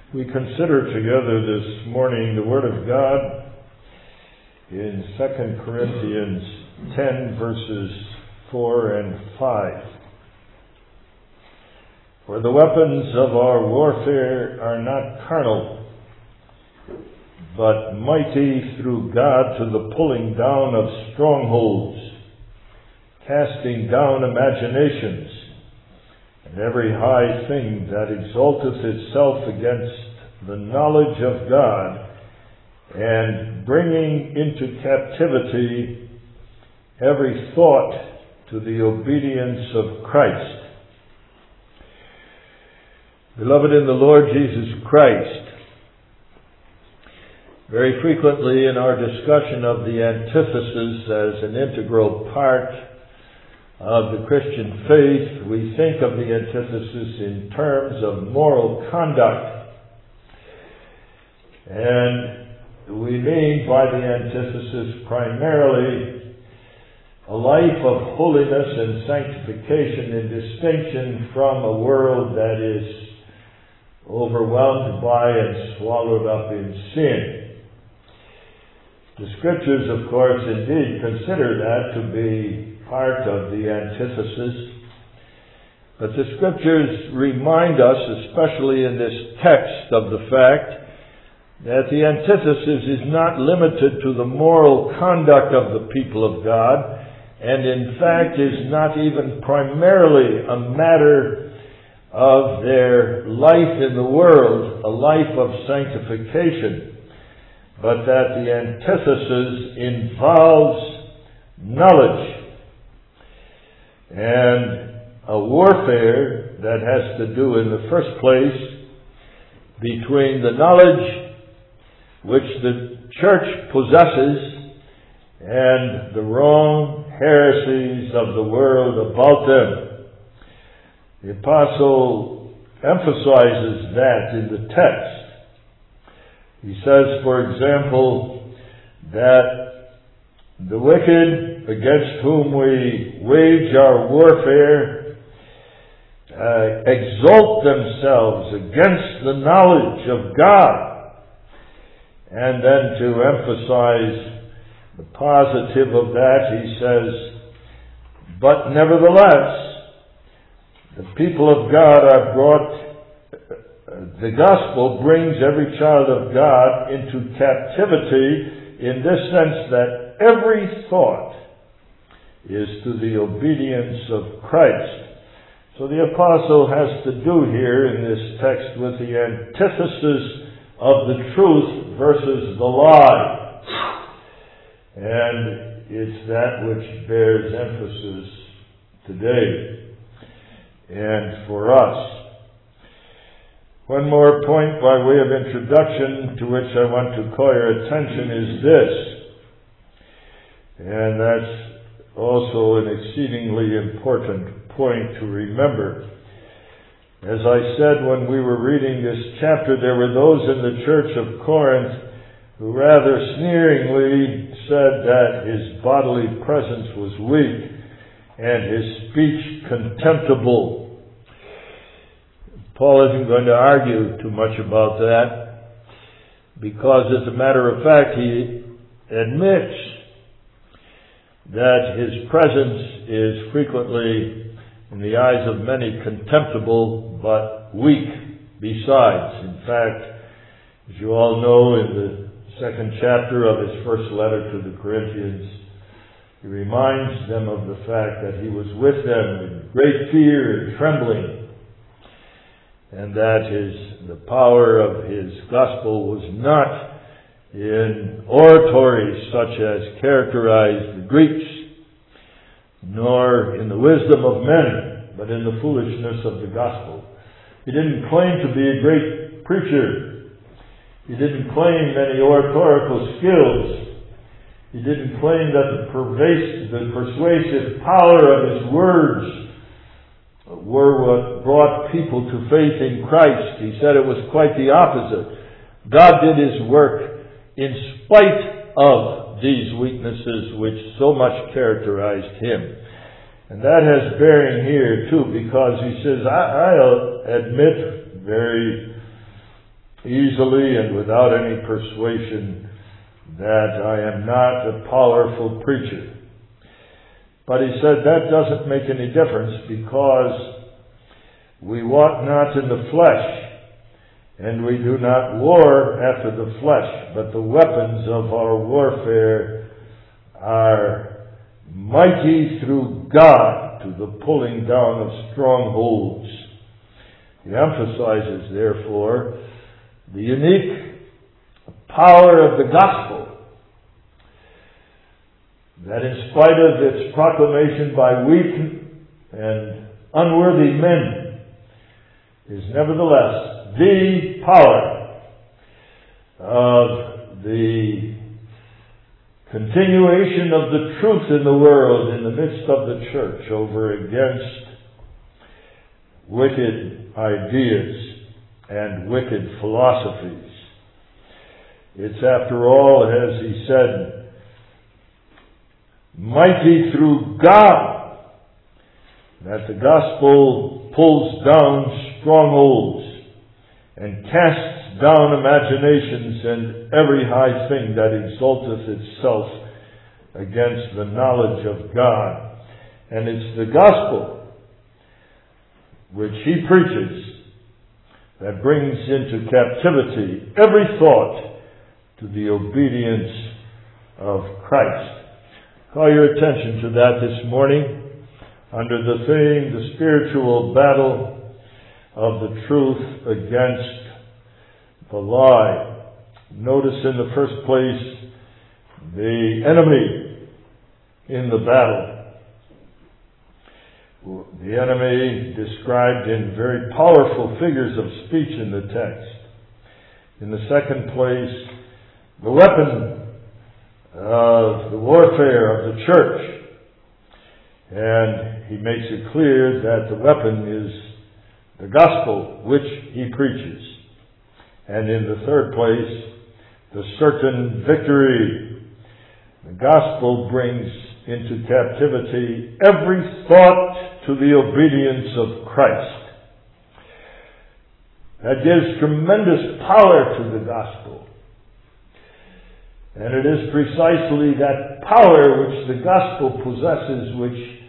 We consider together this morning the Word of God in 2 Corinthians 10 verses 4 and 5. For the weapons of our warfare are not carnal, but mighty through God to the pulling down of strongholds, casting down imaginations, and every high thing that exalteth itself against the knowledge of God, and bringing into captivity every thought to the obedience of Christ. Beloved in the Lord Jesus Christ, very frequently in our discussion of the antithesis as an integral part of the Christian faith, we think of the antithesis in terms of moral conduct. And we mean by the antithesis primarily a life of holiness and sanctification in distinction from a world that is overwhelmed by and swallowed up in sin. The Scriptures, of course, indeed consider that to be part of the antithesis. But the Scriptures remind us, especially in this text, of the fact that the antithesis is not limited to the moral conduct of the people of God, and in fact is not even primarily a matter of their life in the world, a life of sanctification, but that the antithesis involves knowledge and a warfare that has to do, in the first place, between the knowledge which the church possesses and the wrong heresies of the world about them. The apostle emphasizes that in the text. He says, for example, that the wicked against whom we wage our warfare exalt themselves against the knowledge of God. And then to emphasize the positive of that, he says, but nevertheless, the people of God are brought, the gospel brings every child of God into captivity in this sense that every thought is to the obedience of Christ. So the apostle has to do here in this text with the antithesis of the truth versus the lie. And it's that which bears emphasis today and for us. One more point by way of introduction to which I want to call your attention is this, and that's also an exceedingly important point to remember. As I said when we were reading this chapter, there were those in the church of Corinth who rather sneeringly said that his bodily presence was weak and his speech contemptible. Paul isn't going to argue too much about that, because as a matter of fact he admits that his presence is frequently, in the eyes of many, contemptible but weak besides. In fact, as you all know, in the second chapter of his first letter to the Corinthians, he reminds them of the fact that he was with them in great fear and trembling, and that the power of his gospel was not in oratory such as characterized the Greeks, nor in the wisdom of men, but in the foolishness of the gospel. He didn't claim to be a great preacher. He didn't claim many oratorical skills. He didn't claim that the persuasive power of his words were what brought people to faith in Christ. He said it was quite the opposite. God did his work in spite of these weaknesses which so much characterized him. And that has bearing here too, because he says, I'll admit very easily and without any persuasion that I am not a powerful preacher. But he said that doesn't make any difference, because we walk not in the flesh, and we do not war after the flesh, but the weapons of our warfare are mighty through God to the pulling down of strongholds. He emphasizes, therefore, the unique power of the gospel, that in spite of its proclamation by weak and unworthy men, is nevertheless the power of the continuation of the truth in the world in the midst of the church over against wicked ideas and wicked philosophies. It's, after all, as he said, mighty through God, that the gospel pulls down strongholds and casts down imaginations and every high thing that exalteth itself against the knowledge of God. And it's the gospel which he preaches that brings into captivity every thought to the obedience of Christ. Call your attention to that this morning under the theme, the spiritual battle of the truth against the lie. Notice in the first place the enemy in the battle. The enemy described in very powerful figures of speech in the text. In the second place, the weapon of the warfare of the church. And he makes it clear that the weapon is the gospel which he preaches. And in the third place, the certain victory. The gospel brings into captivity every thought to the obedience of Christ. That gives tremendous power to the gospel. And it is precisely that power which the gospel possesses which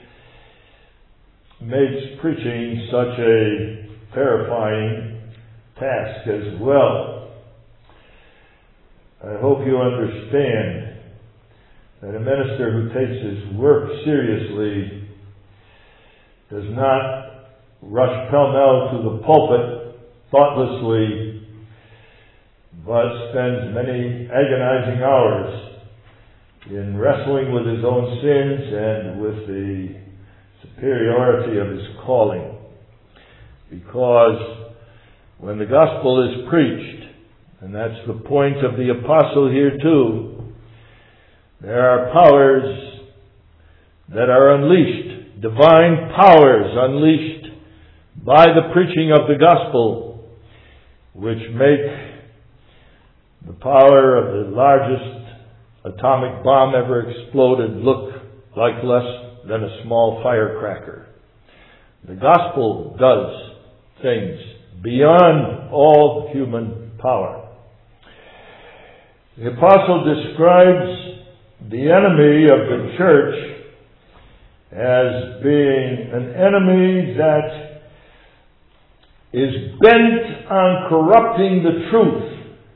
makes preaching such a terrifying task as well. I hope you understand that a minister who takes his work seriously does not rush pell-mell to the pulpit thoughtlessly, but spends many agonizing hours in wrestling with his own sins and with the superiority of his calling. Because when the gospel is preached, and that's the point of the apostle here too, there are powers that are unleashed, divine powers unleashed by the preaching of the gospel, which make the power of the largest atomic bomb ever exploded look like less than a small firecracker. The gospel does things beyond all human power. The apostle describes the enemy of the church as being an enemy that is bent on corrupting the truth,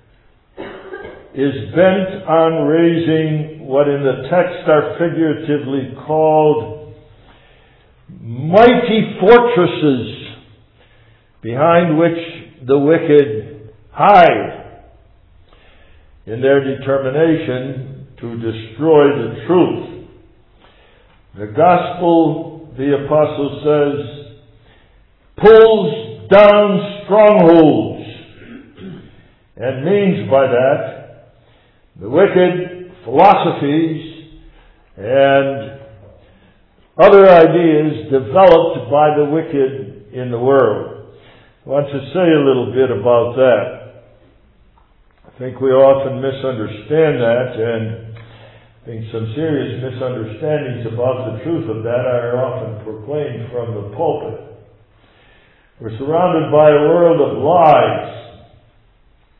is bent on raising what in the text are figuratively called mighty fortresses behind which the wicked hide in their determination to destroy the truth. The gospel, the apostle says, pulls down strongholds, and means by that the wicked philosophies and other ideas developed by the wicked in the world. I want to say a little bit about that. I think we often misunderstand that, and I think some serious misunderstandings about the truth of that are often proclaimed from the pulpit. We're surrounded by a world of lies.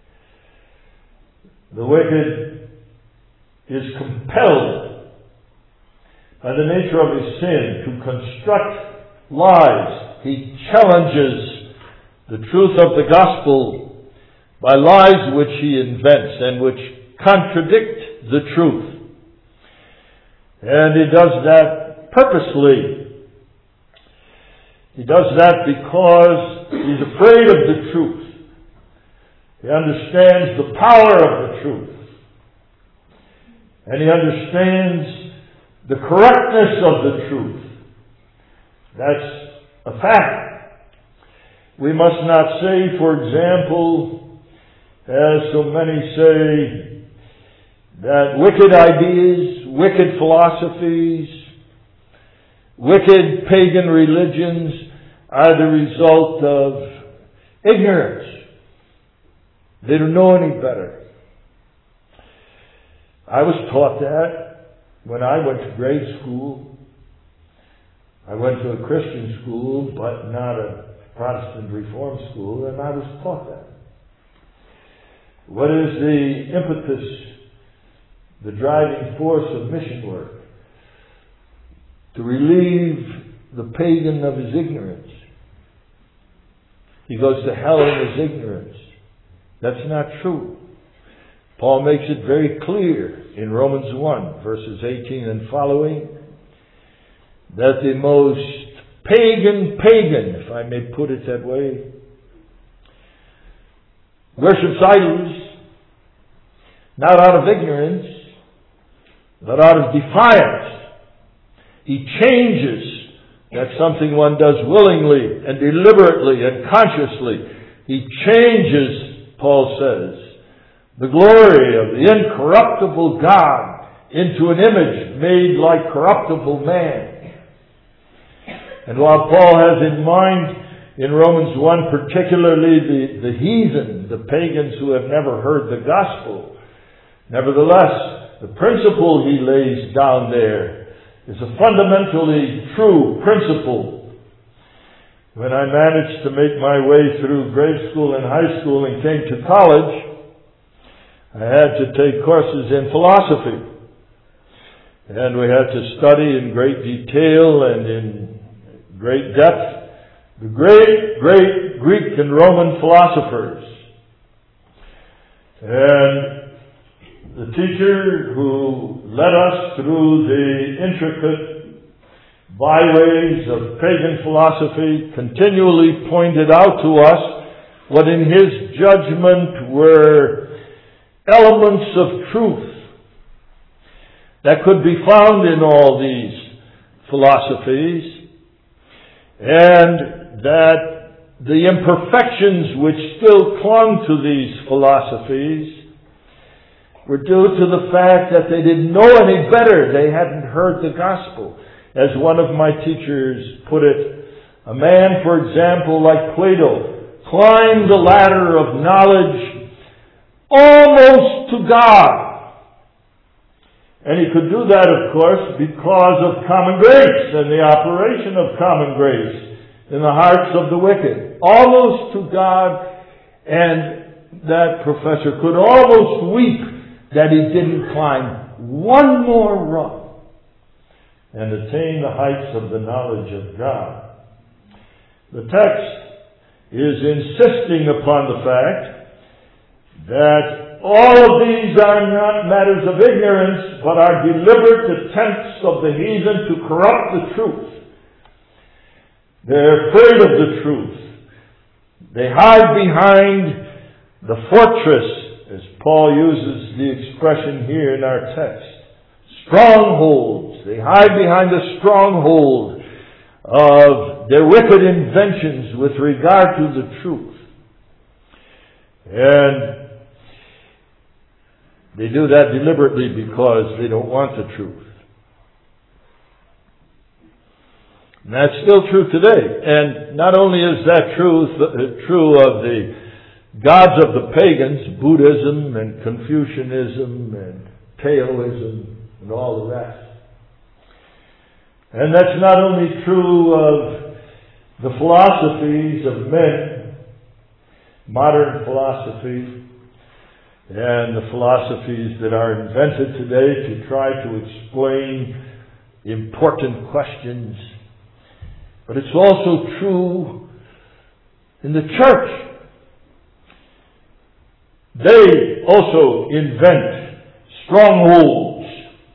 The wicked is compelled by the nature of his sin to construct lies. He challenges the truth of the gospel by lies which he invents and which contradict the truth. And he does that purposely. He does that because he's afraid of the truth. He understands the power of the truth. And he understands the correctness of the truth. That's a fact. We must not say, for example, as so many say, that wicked ideas, wicked philosophies, wicked pagan religions are the result of ignorance. They don't know any better. I was taught that when I went to grade school. I went to a Christian school, but not a Protestant Reformed school, and I was taught that. What is the impetus, the driving force of mission work? To relieve the pagan of his ignorance. He goes to hell in his ignorance. That's not true. Paul makes it very clear in Romans 1, verses 18 and following, that the most pagan, if I may put it that way, worships idols, not out of ignorance, but out of defiance. He changes. That's something one does willingly and deliberately and consciously. He changes, Paul says, the glory of the incorruptible God into an image made like corruptible man. And while Paul has in mind in Romans 1 particularly the heathen, the pagans who have never heard the gospel, nevertheless, the principle he lays down there is a fundamentally true principle. When I managed to make my way through grade school and high school and came to college, I had to take courses in philosophy. And we had to study in great detail and in great depth the great Greek and Roman philosophers. And the teacher who led us through the intricate byways of pagan philosophy continually pointed out to us what in his judgment were elements of truth that could be found in all these philosophies, and that the imperfections which still clung to these philosophies were due to the fact that they didn't know any better. They hadn't heard the gospel. As one of my teachers put it, a man, for example, like Plato, climbed the ladder of knowledge almost to God. And he could do that, of course, because of common grace and the operation of common grace in the hearts of the wicked. Almost to God, and that professor could almost weep that he didn't climb one more rung and attain the heights of the knowledge of God. The text is insisting upon the fact that all of these are not matters of ignorance, but are deliberate attempts of the heathen to corrupt the truth. They're afraid of the truth. They hide behind the fortress, as Paul uses the expression here in our text. Strongholds. They hide behind the stronghold of their wicked inventions with regard to the truth. And they do that deliberately because they don't want the truth. And that's still true today. And not only is that true of the gods of the pagans, Buddhism and Confucianism and Taoism and all the rest. And that's not only true of the philosophies of men, modern philosophy, and the philosophies that are invented today to try to explain important questions. But it's also true in the church. They also invent strongholds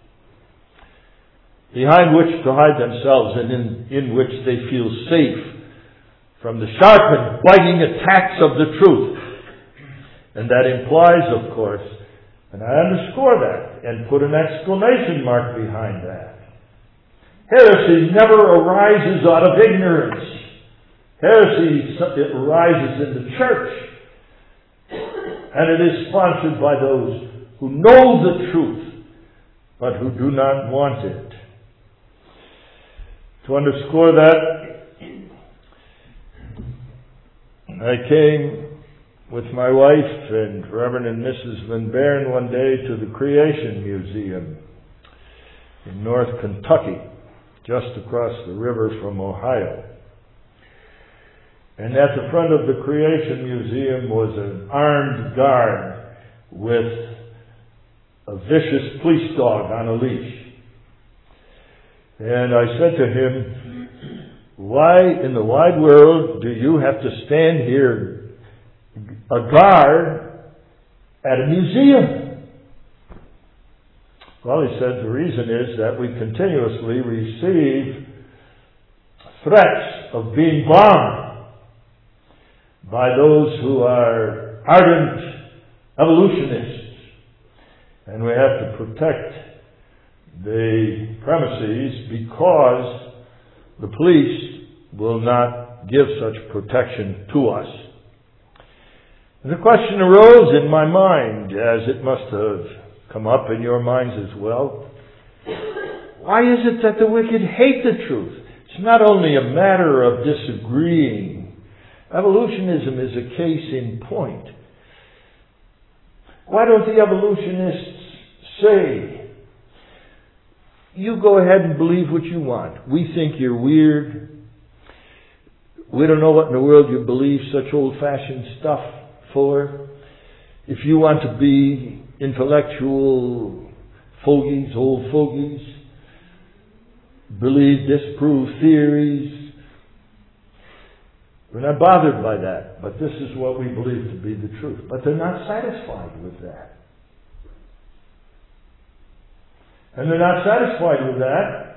behind which to hide themselves and in which they feel safe from the sharp and biting attacks of the truth. And that implies, of course, and I underscore that and put an exclamation mark behind that, heresy never arises out of ignorance. Heresy, it arises in the church. And it is sponsored by those who know the truth, but who do not want it. To underscore that, I came with my wife and Reverend and Mrs. Van Bairn one day to the Creation Museum in North Kentucky, just across the river from Ohio. And at the front of the Creation Museum was an armed guard with a vicious police dog on a leash. And I said to him, "Why in the wide world do you have to stand here, a guard, at a museum?" Well, he said, "The reason is that we continuously receive threats of being bombed by those who are ardent evolutionists. And we have to protect the premises because the police will not give such protection to us." And the question arose in my mind, as it must have come up in your minds as well. Why is it that the wicked hate the truth? It's not only a matter of disagreeing. Evolutionism is a case in point. Why don't the evolutionists say, "You go ahead and believe what you want. We think you're weird. We don't know what in the world you believe such old-fashioned stuff for. If you want to be intellectual fogies, old fogies, believe, disprove theories. We're not bothered by that, but this is what we believe to be the truth." But they're not satisfied with that. And they're not satisfied with that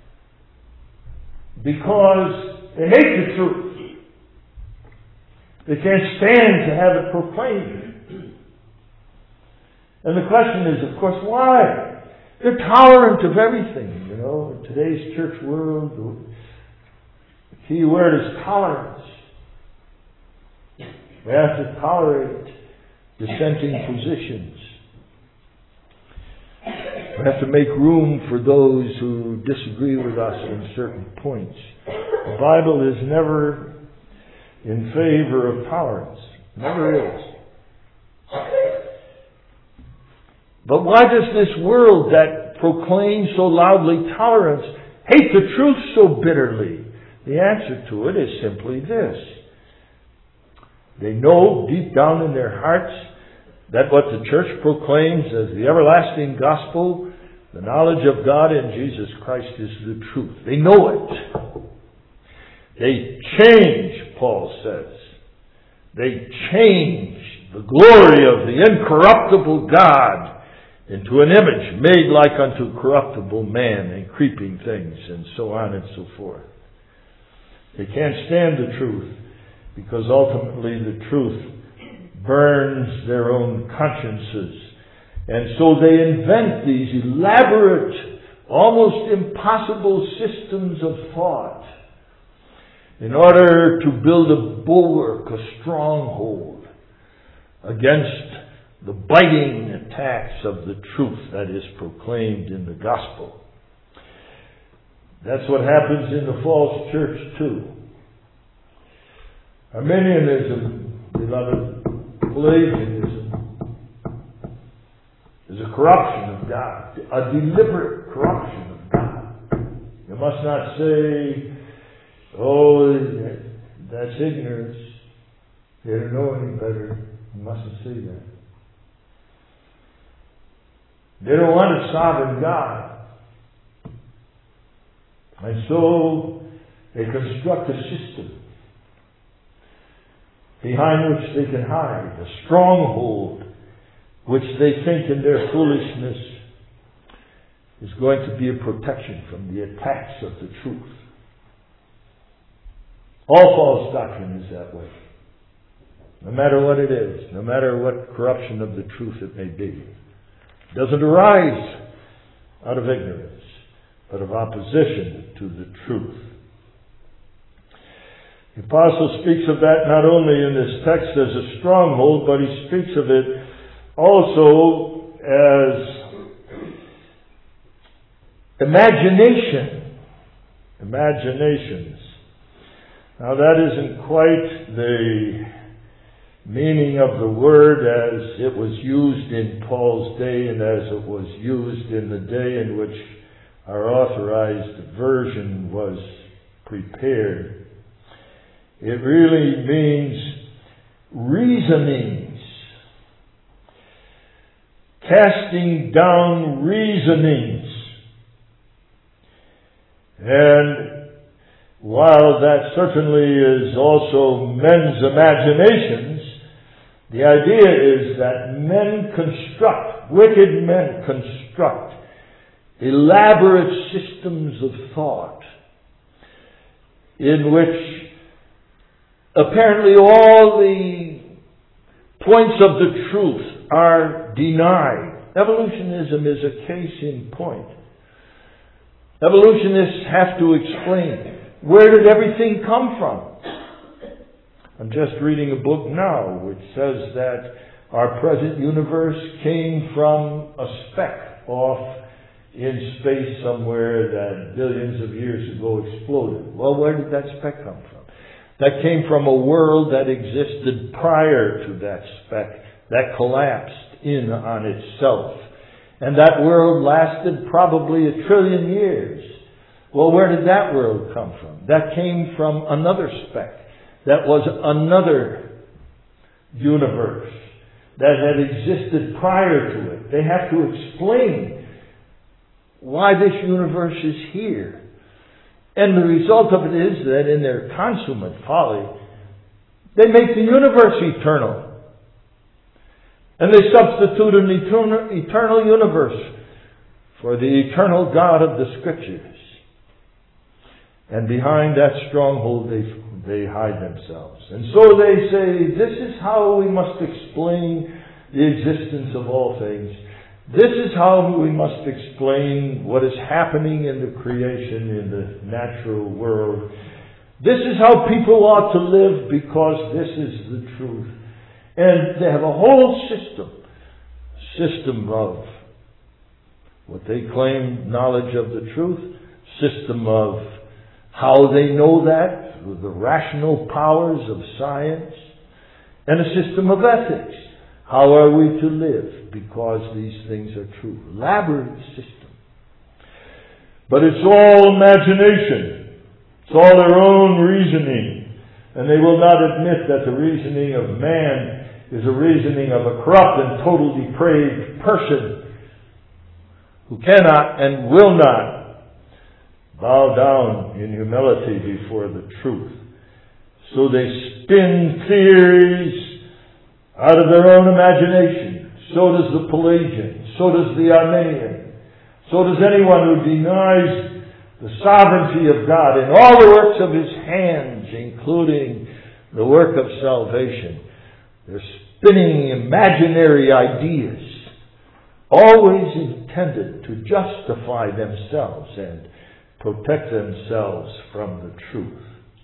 because they hate the truth. They can't stand to have it proclaimed. And the question is, of course, why? They're tolerant of everything. You know, in today's church world, the key word is tolerance. We have to tolerate dissenting positions. We have to make room for those who disagree with us on certain points. The Bible is never in favor of tolerance. Never is. But why does this world that proclaims so loudly tolerance hate the truth so bitterly? The answer to it is simply this. They know deep down in their hearts that what the church proclaims as the everlasting gospel, the knowledge of God in Jesus Christ, is the truth. They know it. They change, Paul says. They change the glory of the incorruptible God into an image made like unto corruptible man and creeping things and so on and so forth. They can't stand the truth because ultimately the truth burns their own consciences. And so they invent these elaborate, almost impossible systems of thought in order to build a bulwark, a stronghold against the biting attacks of the truth that is proclaimed in the gospel. That's what happens in the false church too. Arminianism, beloved, Pelagianism, is a corruption of God, a deliberate corruption of God. You must not say, "Oh, that's ignorance. They don't know any better." You mustn't say that. They don't want a sovereign God. And so they construct a system behind which they can hide, a stronghold which they think in their foolishness is going to be a protection from the attacks of the truth. All false doctrine is that way. No matter what it is, no matter what corruption of the truth it may be. It doesn't arise out of ignorance, but of opposition to the truth. The apostle speaks of that not only in this text as a stronghold, but he speaks of it also as imaginations. Now that isn't quite the meaning of the word as it was used in Paul's day and as it was used in the day in which our authorized version was prepared. It really means reasonings, casting down reasonings. And while that certainly is also men's imaginations, the idea is that wicked men construct elaborate systems of thought in which apparently all the points of the truth are denied. Evolutionism is a case in point. Evolutionists have to explain, where did everything come from? I'm just reading a book now which says that our present universe came from a speck off in space somewhere that billions of years ago exploded. Well, where did that speck come from? That came from a world that existed prior to that speck, that collapsed in on itself. And that world lasted probably 1 trillion years. Well, where did that world come from? That came from another speck. That was another universe that had existed prior to it. They have to explain why this universe is here. And the result of it is that in their consummate folly, they make the universe eternal. And they substitute an eternal universe for the eternal God of the Scriptures. And behind that stronghold they hide themselves. And so they say, this is how we must explain the existence of all things. This is how we must explain what is happening in the creation, in the natural world. This is how people ought to live because this is the truth. And they have a whole system of what they claim knowledge of the truth, system of how they know that through the rational powers of science, and a system of ethics. How are we to live because these things are true? Elaborate system. But it's all imagination. It's all their own reasoning. And they will not admit that the reasoning of man is a reasoning of a corrupt and totally depraved person who cannot and will not bow down in humility before the truth. So they spin theories out of their own imagination. So does the Pelagian. So does the Arminian. So does anyone who denies the sovereignty of God in all the works of His hands, including the work of salvation. They're spinning imaginary ideas, always intended to justify themselves and protect themselves from the truth.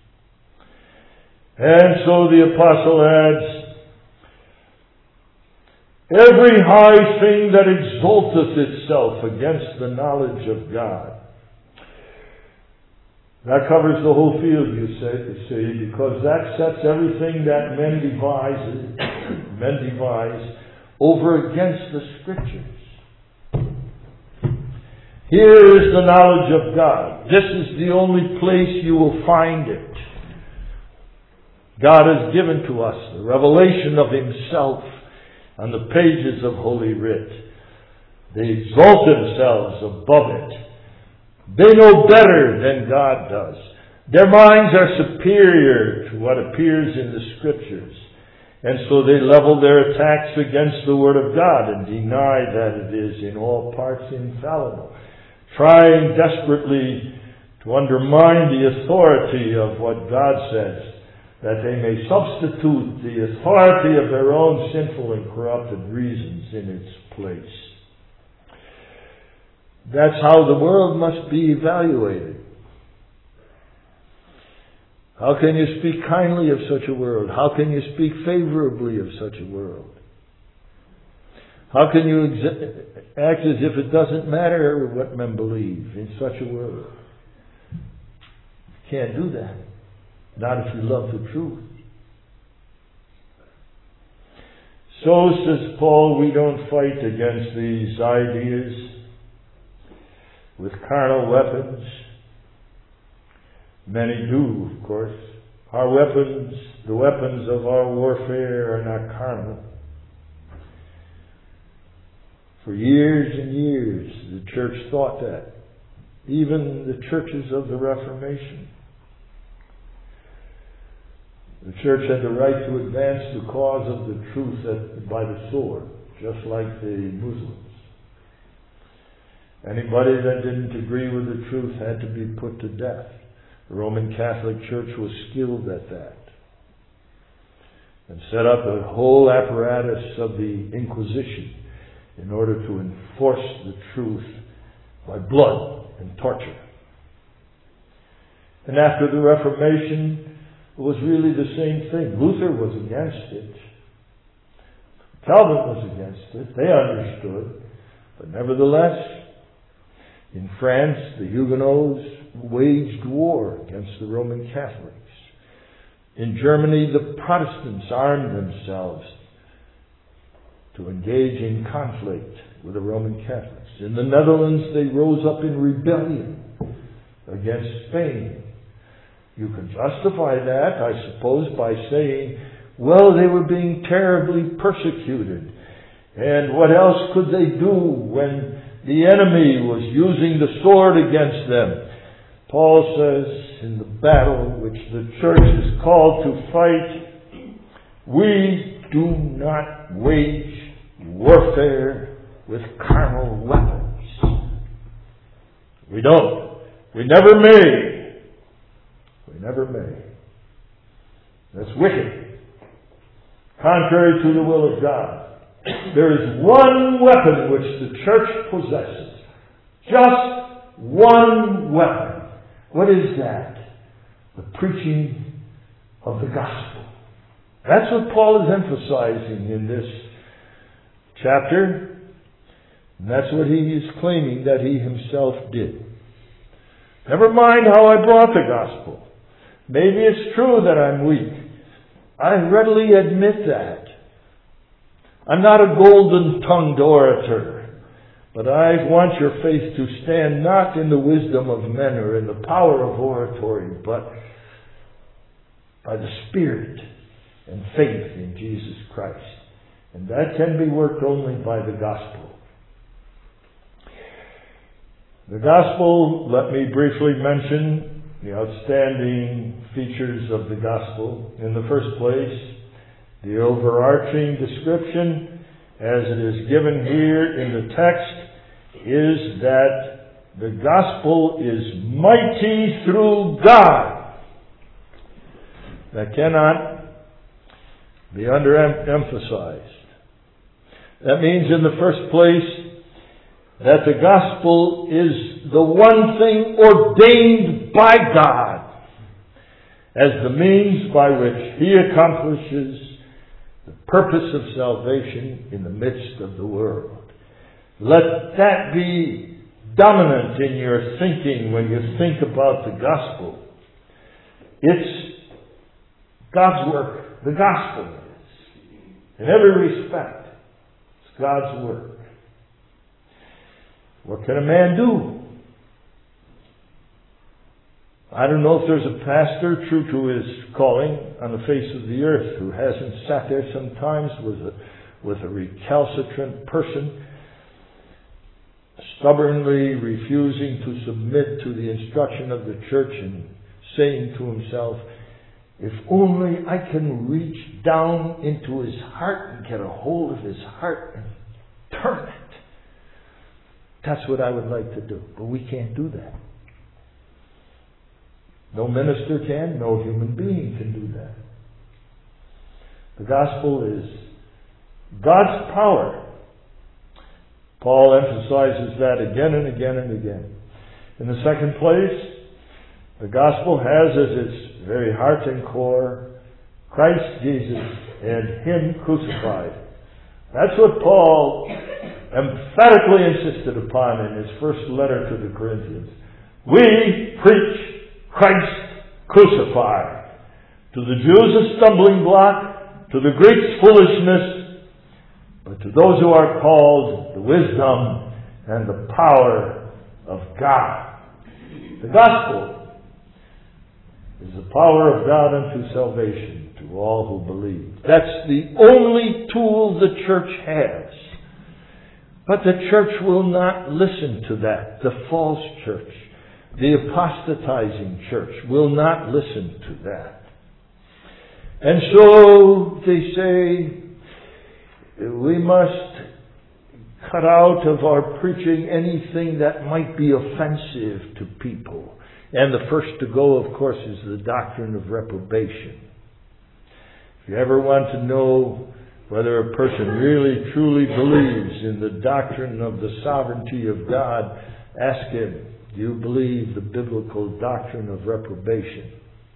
And so the apostle adds, every high thing that exalteth itself against the knowledge of God. That covers the whole field, you see, because that sets everything that men devise over against the Scriptures. Here is the knowledge of God. This is the only place you will find it. God has given to us the revelation of Himself on the pages of Holy Writ. They exalt themselves above it. They know better than God does. Their minds are superior to what appears in the Scriptures. And so they level their attacks against the Word of God and deny that it is in all parts infallible, trying desperately to undermine the authority of what God says, that they may substitute the authority of their own sinful and corrupted reasons in its place. That's how the world must be evaluated. How can you speak kindly of such a world? How can you speak favorably of such a world? How can you act as if it doesn't matter what men believe in such a world? You can't do that. Not if you love the truth. So, says Paul, we don't fight against these ideas with carnal weapons. Many do, of course. Our weapons, the weapons of our warfare, are not carnal. For years and years, the church thought that. Even the churches of the Reformation. The church had the right to advance the cause of the truth by the sword, just like the Muslims. Anybody that didn't agree with the truth had to be put to death. The Roman Catholic Church was skilled at that and set up a whole apparatus of the Inquisition in order to enforce the truth by blood and torture. And after the Reformation, it was really the same thing. Luther was against it. Calvin was against it. They understood. But nevertheless, in France, the Huguenots waged war against the Roman Catholics. In Germany, the Protestants armed themselves to engage in conflict with the Roman Catholics. In the Netherlands, they rose up in rebellion against Spain. You can justify that, I suppose, by saying, well, they were being terribly persecuted. And what else could they do when the enemy was using the sword against them? Paul says, in the battle which the church is called to fight, we do not wage warfare with carnal weapons. We don't. We never may. We never may. That's wicked. Contrary to the will of God. There is one weapon which the church possesses. Just one weapon. What is that? The preaching of the gospel. That's what Paul is emphasizing in this chapter. And that's what he is claiming that he himself did. Never mind how I brought the gospel. Maybe it's true that I'm weak. I readily admit that. I'm not a golden-tongued orator. But I want your faith to stand not in the wisdom of men or in the power of oratory, but by the Spirit and faith in Jesus Christ. And that can be worked only by the gospel. The gospel, let me briefly mention the outstanding features of the gospel. In the first place, the overarching description, as it is given here in the text, is that the gospel is mighty through God. That cannot be underemphasized. That means, in the first place, that the gospel is the one thing ordained by God as the means by which He accomplishes the purpose of salvation in the midst of the world. Let that be dominant in your thinking when you think about the gospel. It's God's work. The gospel is. In every respect, it's God's work. What can a man do? I don't know if there's a pastor true to his calling on the face of the earth who hasn't sat there sometimes with a recalcitrant person stubbornly refusing to submit to the instruction of the church and saying to himself, if only I can reach down into his heart and get a hold of his heart and turn it. That's what I would like to do. But we can't do that. No minister can, no human being can do that. The gospel is God's power. Paul emphasizes that again and again and again. In the second place, the gospel has as its very heart and core Christ Jesus and Him crucified. That's what Paul emphatically insisted upon in his first letter to the Corinthians. We preach Christ crucified. To the Jews a stumbling block, to the Greeks foolishness, but to those who are called the wisdom and the power of God. The gospel is the power of God unto salvation to all who believe. That's the only tool the church has. But the church will not listen to that. The false church, the apostatizing church will not listen to that. And so they say, we must cut out of our preaching anything that might be offensive to people. And the first to go, of course, is the doctrine of reprobation. If you ever want to know whether a person really truly believes in the doctrine of the sovereignty of God, ask him, do you believe the biblical doctrine of reprobation?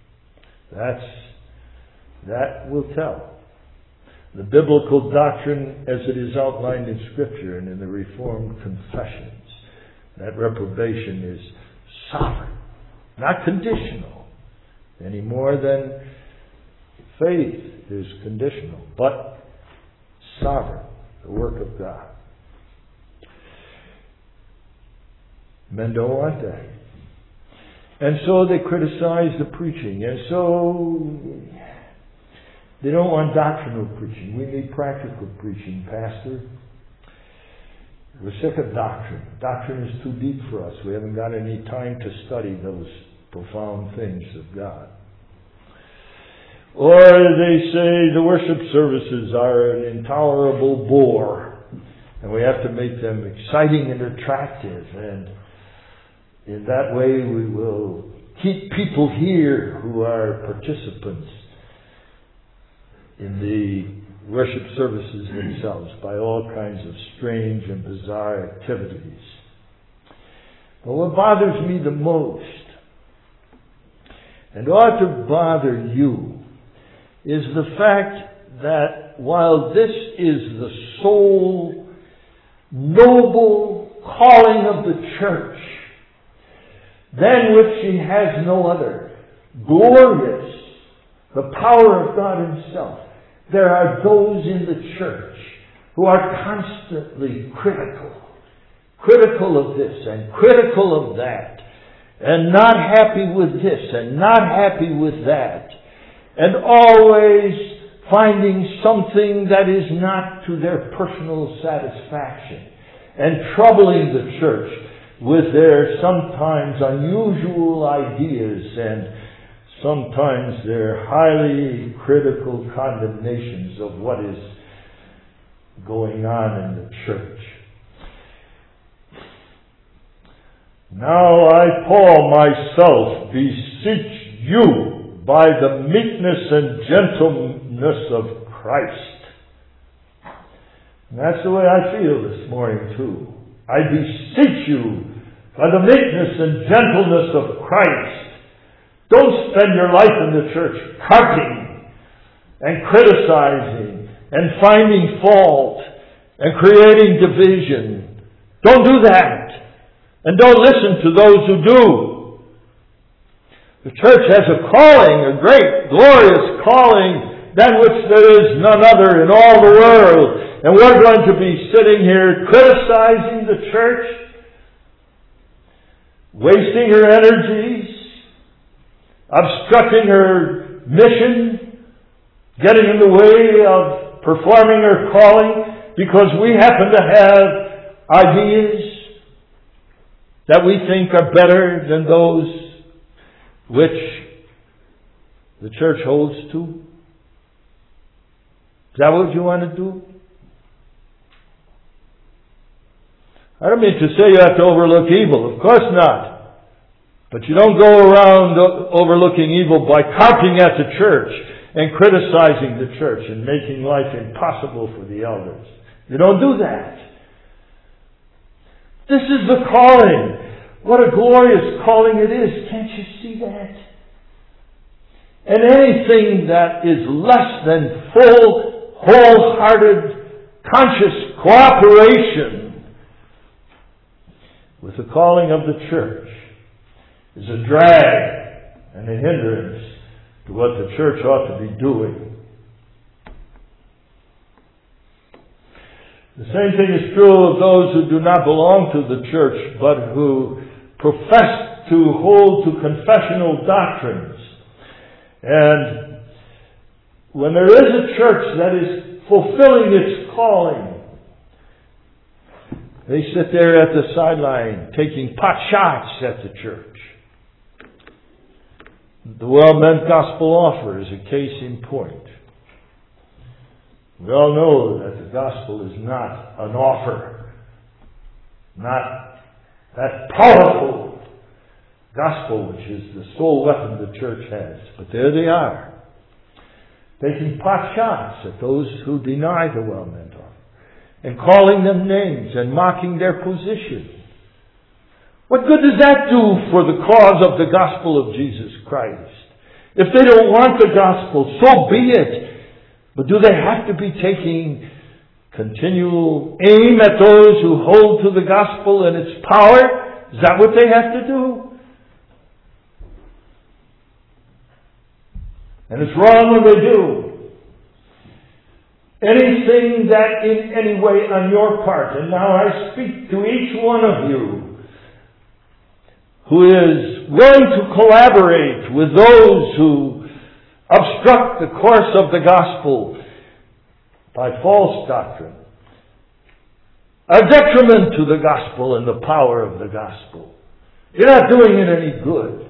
That will tell. The biblical doctrine as it is outlined in Scripture and in the Reformed confessions, that reprobation is sovereign. Not conditional, any more than faith is conditional, but sovereign, the work of God. Men don't want that. And so they criticize the preaching, and so they don't want doctrinal preaching. We need practical preaching, Pastor. We're sick of doctrine. Doctrine is too deep for us. We haven't got any time to study those profound things of God. Or they say the worship services are an intolerable bore, and we have to make them exciting and attractive, and in that way we will keep people here who are participants in the worship services themselves by all kinds of strange and bizarre activities. But what bothers me the most, and ought to bother you, is the fact that while this is the sole noble calling of the church, than which she has no other, glorious, the power of God Himself, there are those in the church who are constantly critical of this and critical of that, and not happy with this and not happy with that, and always finding something that is not to their personal satisfaction, and troubling the church with their sometimes unusual ideas and sometimes their highly critical condemnations of what is going on in the church. Now I, Paul, myself, beseech you by the meekness and gentleness of Christ. And that's the way I feel this morning too. I beseech you by the meekness and gentleness of Christ. Don't spend your life in the church carping and criticizing and finding fault and creating division. Don't do that. And don't listen to those who do. The church has a calling, a great, glorious calling, than which there is none other in all the world. And we're going to be sitting here criticizing the church, wasting her energies, obstructing her mission, getting in the way of performing her calling, because we happen to have ideas that we think are better than those which the church holds to? Is that what you want to do? I don't mean to say you have to overlook evil. Of course not. But you don't go around overlooking evil by carping at the church and criticizing the church and making life impossible for the elders. You don't do that. This is the calling. What a glorious calling it is. Can't you see that? And anything that is less than full, wholehearted, conscious cooperation with the calling of the church is a drag and a hindrance to what the church ought to be doing. The same thing is true of those who do not belong to the church, but who profess to hold to confessional doctrines. And when there is a church that is fulfilling its calling, they sit there at the sideline taking pot shots at the church. The well-meant gospel offer is a case in point. We all know that the gospel is not an offer, not that powerful gospel which is the sole weapon the church has. But there they are, taking pot shots at those who deny the well-meant offer, and calling them names and mocking their position. What good does that do for the cause of the gospel of Jesus Christ? If they don't want the gospel, so be it. But do they have to be taking continual aim at those who hold to the gospel and its power? Is that what they have to do? And it's wrong when they do. Anything that in any way on your part, and now I speak to each one of you, who is willing to collaborate with those who obstruct the course of the gospel by false doctrine, a detriment to the gospel and the power of the gospel. You're not doing it any good.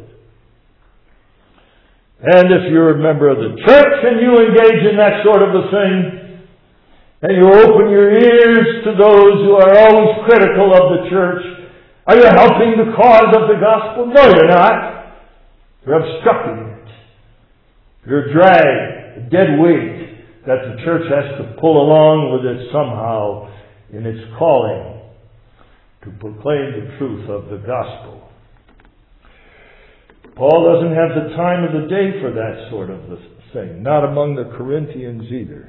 And if you're a member of the church and you engage in that sort of a thing, and you open your ears to those who are always critical of the church, are you helping the cause of the gospel? No, you're not. You're obstructing it. You're a drag, a dead weight that the church has to pull along with it somehow in its calling to proclaim the truth of the gospel. Paul doesn't have the time of the day for that sort of a thing, not among the Corinthians either.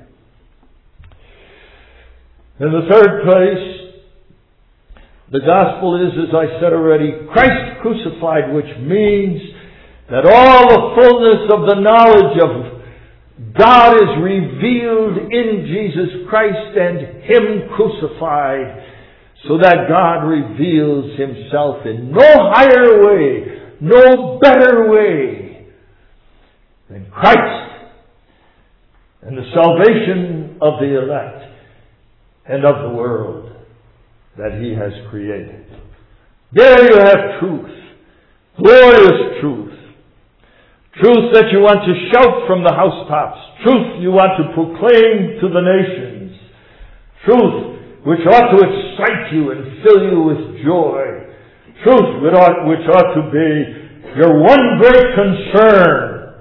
In the third place, the gospel is, as I said already, Christ crucified, which means that all the fullness of the knowledge of God is revealed in Jesus Christ and Him crucified, so that God reveals Himself in no higher way, no better way than Christ and the salvation of the elect and of the world that He has created. There you have truth, glorious truth. Truth that you want to shout from the housetops. Truth you want to proclaim to the nations. Truth which ought to excite you and fill you with joy. Truth which ought to be your one great concern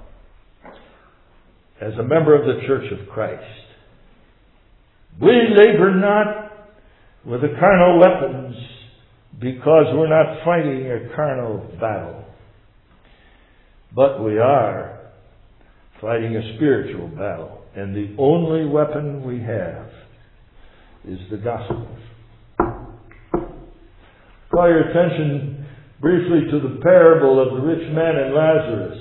as a member of the Church of Christ. We labor not with the carnal weapons because we're not fighting a carnal battle. But we are fighting a spiritual battle. And the only weapon we have is the gospel. Call your attention briefly to the parable of the rich man and Lazarus.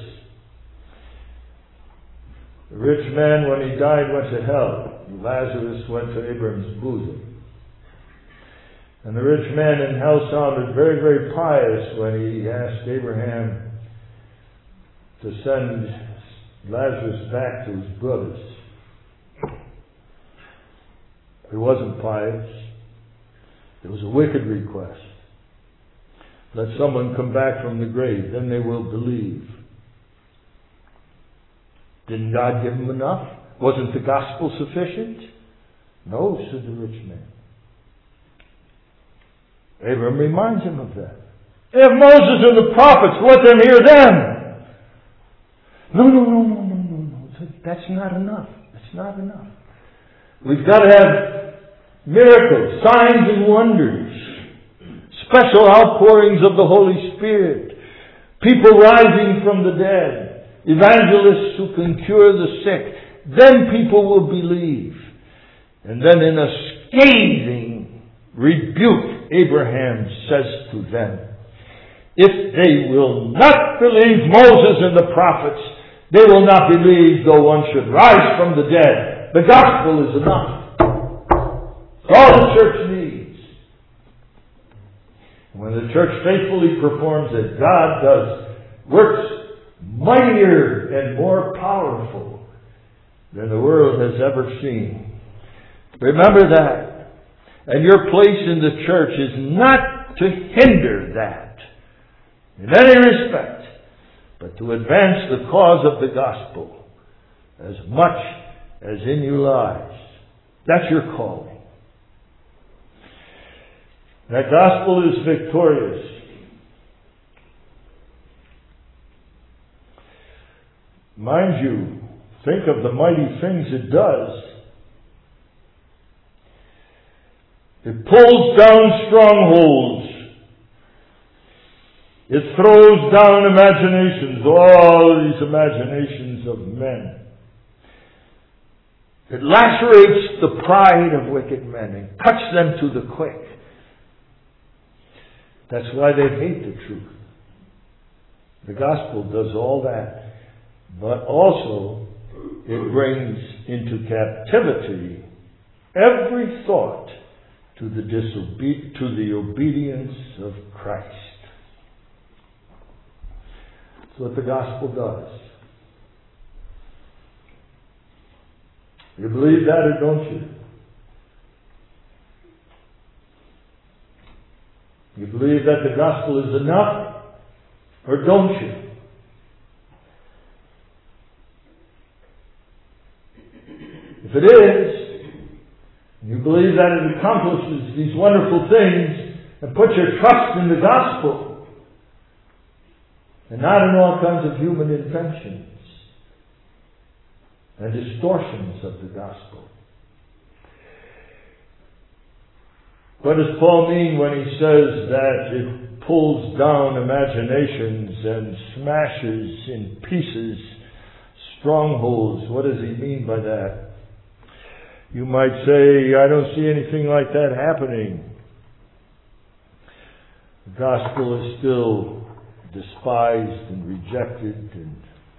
The rich man, when he died, went to hell. Lazarus went to Abraham's bosom. And the rich man in hell sounded very, very pious when he asked Abraham to send Lazarus back to his brothers. It wasn't pious. It was a wicked request. Let someone come back from the grave, then they will believe. Didn't God give them enough? Wasn't the gospel sufficient? No, said the rich man. Abraham reminds him of that. If Moses and the prophets, let them hear them. No. That's not enough. It's not enough. We've got to have miracles, signs and wonders, special outpourings of the Holy Spirit, people rising from the dead, evangelists who can cure the sick. Then people will believe. And then in a scathing rebuke, Abraham says to them, if they will not believe Moses and the prophets, they will not believe though one should rise from the dead. The gospel is enough. It's all the church needs. When the church faithfully performs it, God does works mightier and more powerful than the world has ever seen. Remember that. And your place in the church is not to hinder that in any respect, but to advance the cause of the gospel as much as in your lives. That's your calling. That gospel is victorious. Mind you, think of the mighty things it does. It pulls down strongholds. It throws down imaginations, all these imaginations of men. It lacerates the pride of wicked men and cuts them to the quick. That's why they hate the truth. The gospel does all that, but also it brings into captivity every thought to the obedience of Christ. That's what the gospel does. You believe that or don't you? You believe that the gospel is enough or don't you? If it is, you believe that it accomplishes these wonderful things, and put your trust in the gospel and not in all kinds of human inventions and distortions of the gospel. What does Paul mean when he says that it pulls down imaginations and smashes in pieces strongholds? What does he mean by that? You might say, I don't see anything like that happening. The gospel is still despised and rejected and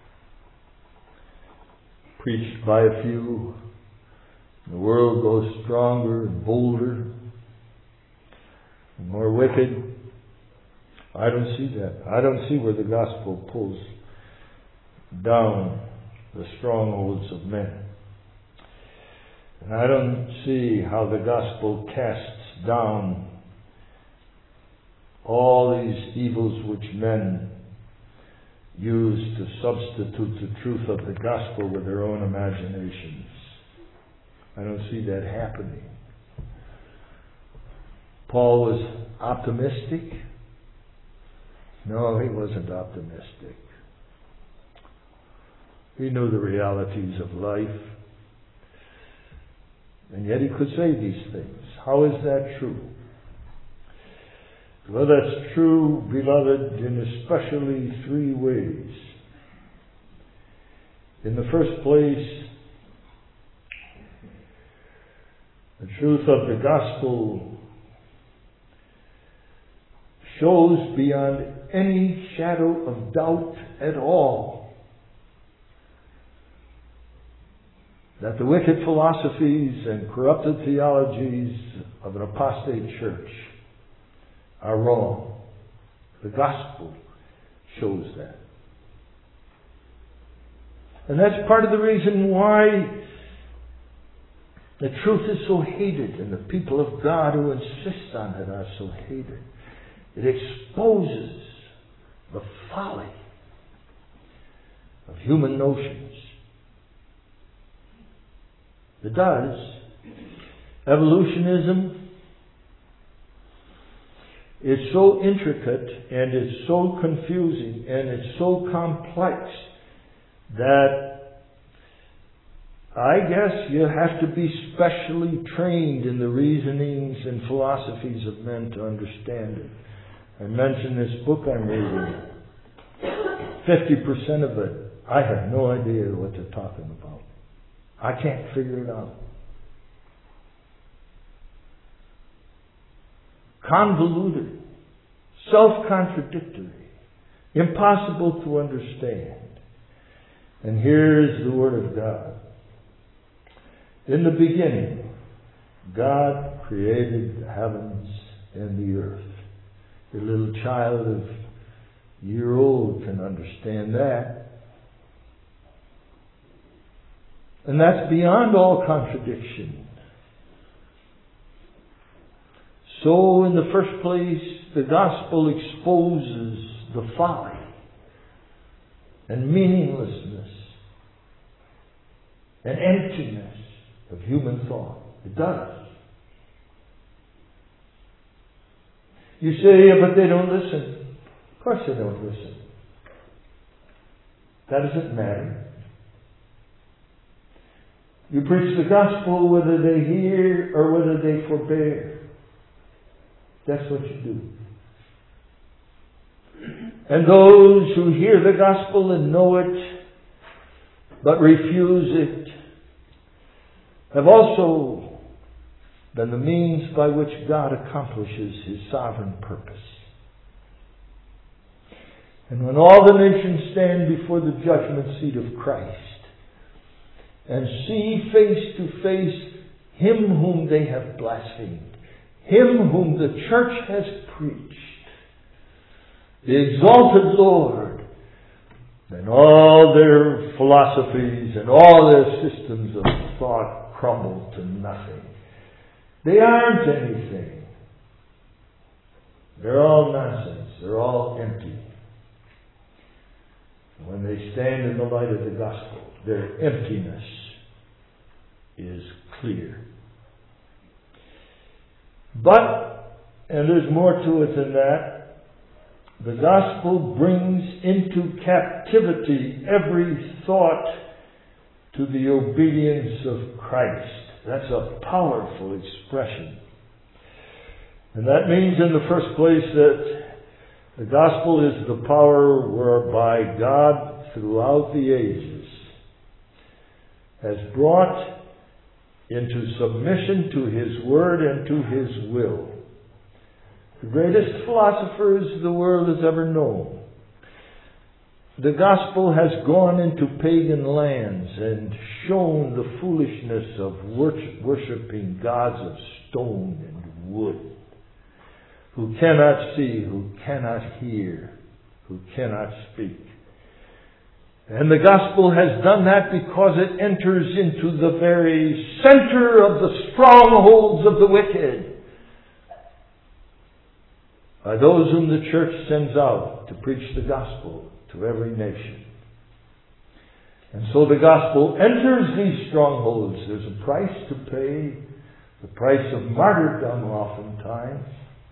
preached by a few. The world goes stronger and bolder and more wicked. I don't see that. I don't see where the gospel pulls down the strongholds of men. And I don't see how the gospel casts down all these evils which men use to substitute the truth of the gospel with their own imaginations. I don't see that happening. Paul was optimistic? No, he wasn't optimistic. He knew the realities of life. And yet he could say these things. How is that true? Well, that's true, beloved, in especially three ways. In the first place, the truth of the gospel shows beyond any shadow of doubt at all that the wicked philosophies and corrupted theologies of an apostate church are wrong. The gospel shows that. And that's part of the reason why the truth is so hated and the people of God who insist on it are so hated. It exposes the folly of human notions. It does. Evolutionism is so intricate and it's so confusing and it's so complex that I guess you have to be specially trained in the reasonings and philosophies of men to understand it. I mentioned this book I'm reading. 50% of it, I have no idea what they're talking about. I can't figure it out. Convoluted, self-contradictory, impossible to understand. And here's the Word of God. In the beginning, God created the heavens and the earth. A little child of a year old can understand that. And that's beyond all contradiction. So, in the first place, the gospel exposes the folly and meaninglessness and emptiness of human thought. It does. You say, yeah, but they don't listen. Of course they don't listen. That doesn't matter. You preach the gospel whether they hear or whether they forbear. That's what you do. And those who hear the gospel and know it, but refuse it, have also been the means by which God accomplishes His sovereign purpose. And when all the nations stand before the judgment seat of Christ and see face to face Him whom they have blasphemed, Him whom the church has preached, the exalted Lord, then all their philosophies and all their systems of thought crumble to nothing. They aren't anything. They're all nonsense. They're all empty. When they stand in the light of the gospel, their emptiness is clear. But, and there's more to it than that, the gospel brings into captivity every thought to the obedience of Christ. That's a powerful expression. And that means in the first place that the gospel is the power whereby God throughout the ages has brought into submission to His Word and to His will the greatest philosophers the world has ever known. The gospel has gone into pagan lands and shown the foolishness of worshipping gods of stone and wood, who cannot see, who cannot hear, who cannot speak. And the gospel has done that because it enters into the very center of the strongholds of the wicked, by those whom the church sends out to preach the gospel to every nation. And so the gospel enters these strongholds. There's a price to pay, the price of martyrdom oftentimes.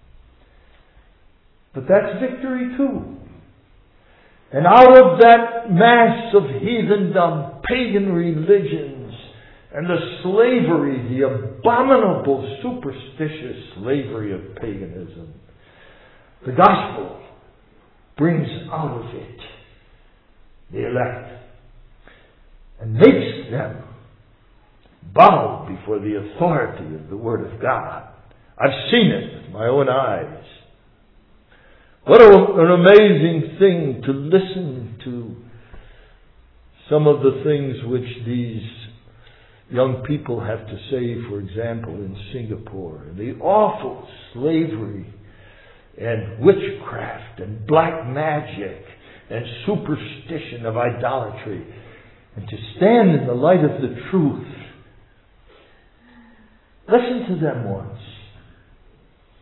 But that's victory too. And out of that mass of heathendom, pagan religions, and the slavery, the abominable, superstitious slavery of paganism, the gospel brings out of it the elect and makes them bow before the authority of the Word of God. I've seen it with my own eyes. What an amazing thing to listen to some of the things which these young people have to say, for example, in Singapore. The awful slavery and witchcraft and black magic and superstition of idolatry. And to stand in the light of the truth. Listen to them once.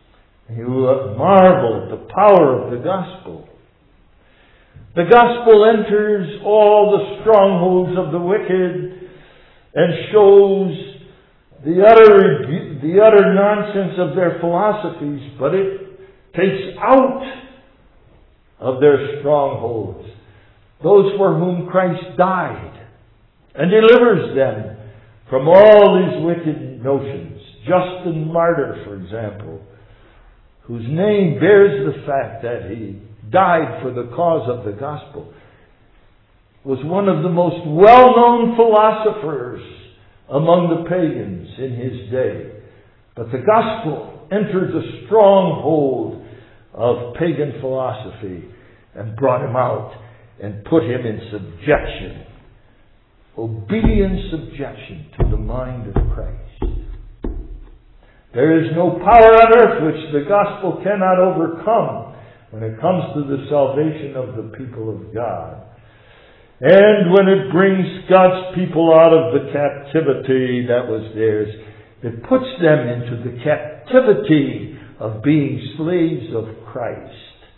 You marvel at the power of the gospel. The gospel enters all the strongholds of the wicked and shows the utter nonsense of their philosophies, but it takes out of their strongholds those for whom Christ died and delivers them from all these wicked notions. Justin Martyr, for example, whose name bears the fact that he died for the cause of the gospel, was one of the most well-known philosophers among the pagans in his day. But the gospel entered the stronghold of pagan philosophy and brought him out and put him in subjection, obedient subjection to the mind of Christ. There is no power on earth which the gospel cannot overcome when it comes to the salvation of the people of God. And when it brings God's people out of the captivity that was theirs, it puts them into the captivity of being slaves of Christ.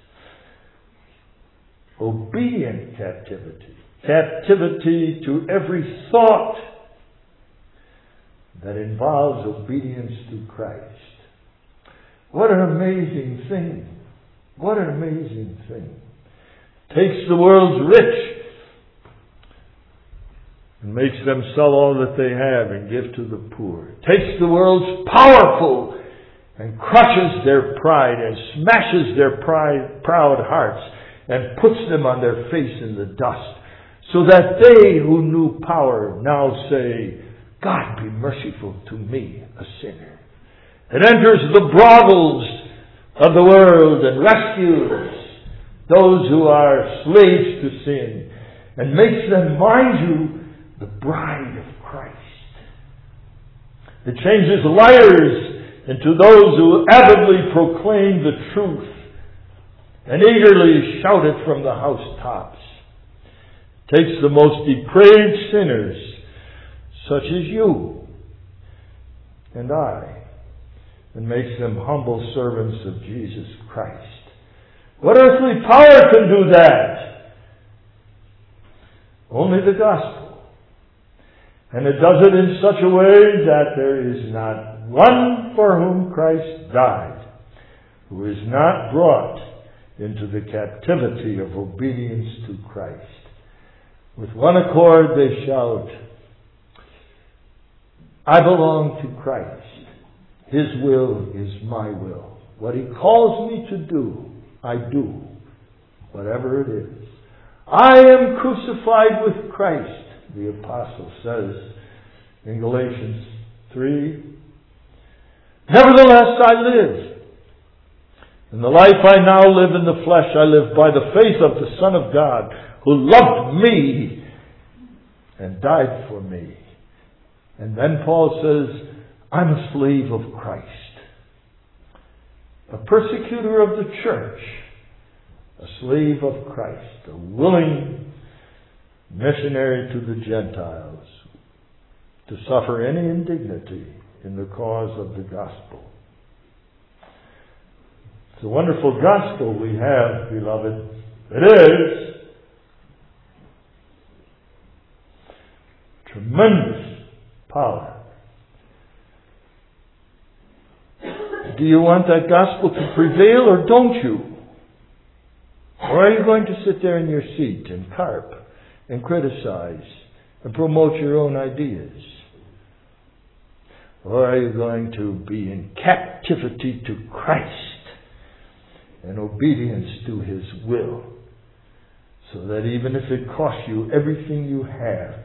Obedient captivity. Captivity to every thought that involves obedience to Christ. What an amazing thing. What an amazing thing. Takes the world's rich and makes them sell all that they have and give to the poor. Takes the world's powerful and crushes their pride and smashes their proud hearts and puts them on their face in the dust, so that they who knew power now say, God be merciful to me, a sinner. It enters the brothels of the world and rescues those who are slaves to sin and makes them, mind you, the bride of Christ. It changes liars into those who avidly proclaim the truth and eagerly shout it from the housetops. Takes the most depraved sinners, such as you and I, and makes them humble servants of Jesus Christ. What earthly power can do that? Only the gospel. And it does it in such a way that there is not one for whom Christ died who is not brought into the captivity of obedience to Christ. With one accord they shout, I belong to Christ. His will is my will. What He calls me to do, I do, whatever it is. I am crucified with Christ, the apostle says in Galatians 3. Nevertheless I live. In the life I now live in the flesh, I live by the faith of the Son of God, who loved me and died for me. And then Paul says, I'm a slave of Christ, a persecutor of the church, a slave of Christ, a willing missionary to the Gentiles, to suffer any indignity in the cause of the gospel. It's a wonderful gospel we have, beloved. It is tremendous power. Do you want that gospel to prevail or don't you? Or are you going to sit there in your seat and carp and criticize and promote your own ideas? Or are you going to be in captivity to Christ and obedience to His will, so that even if it costs you everything you have,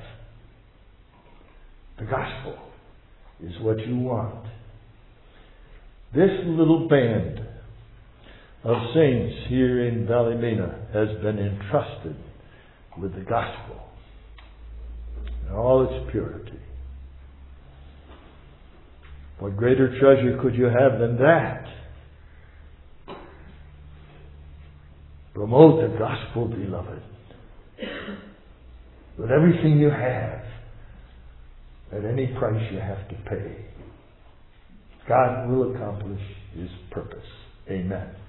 the gospel is what you want? This little band of saints here in Ballymena has been entrusted with the gospel in all its purity. What greater treasure could you have than that? Promote the gospel, beloved, with everything you have, at any price you have to pay. God will accomplish His purpose. Amen.